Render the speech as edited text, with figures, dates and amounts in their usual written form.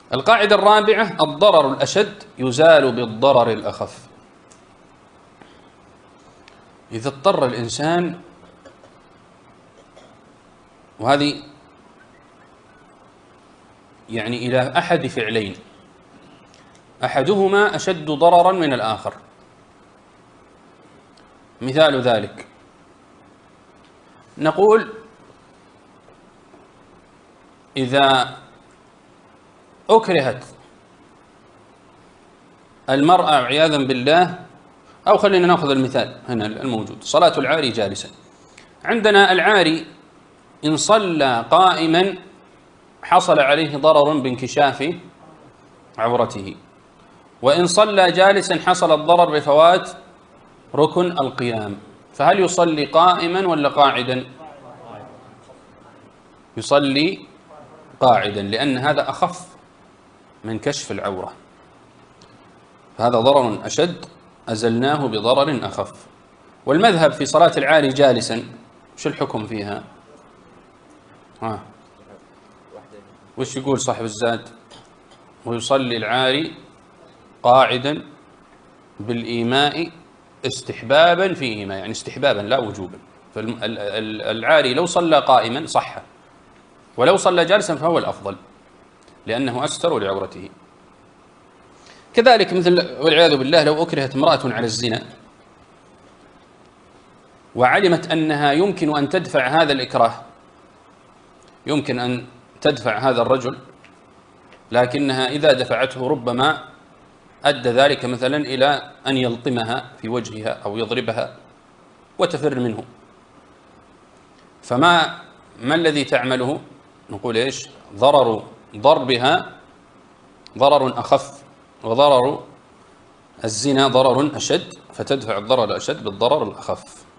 القاعدة الرابعة: الضرر الأشد يزال بالضرر الأخف. إذا اضطر الإنسان، وهذه يعني إلى أحد فعلين، أحدهما أشد ضررا من الآخر. مثال ذلك نقول إذا أكرهت المرأة عياذا بالله، أو خلينا نأخذ المثال هنا الموجود: صلاة العاري جالسا. عندنا العاري إن صلى قائما حصل عليه ضرر بانكشاف عورته، وإن صلى جالسا حصل الضرر بفوات ركن القيام. فهل يصلي قائما ولا قاعدا؟ يصلي قاعدا، لأن هذا أخف من كشف العورة، فهذا ضرر أشد أزلناه بضرر أخف. والمذهب في صلاة العاري جالسا وش الحكم فيها؟ وش يقول صاحب الزاد؟ ويصلي العاري قاعدا بالإيماء استحبابا فيهما، يعني استحبابا لا وجوبا. فالعاري لو صلى قائما صح، ولو صلى جالسا فهو الأفضل لأنه أستر لعورته. كذلك مثل والعياذ بالله لو أكرهت امرأة على الزنا وعلمت أنها يمكن أن تدفع هذا الإكراه، يمكن أن تدفع هذا الرجل، لكنها إذا دفعته ربما أدى ذلك مثلا إلى أن يلطمها في وجهها أو يضربها وتفر منه، ما الذي تعمله؟ نقول إيش؟ ضرر ضربها ضرر أخف، وضرر الزنا ضرر أشد، فتدفع الضرر الأشد بالضرر الأخف.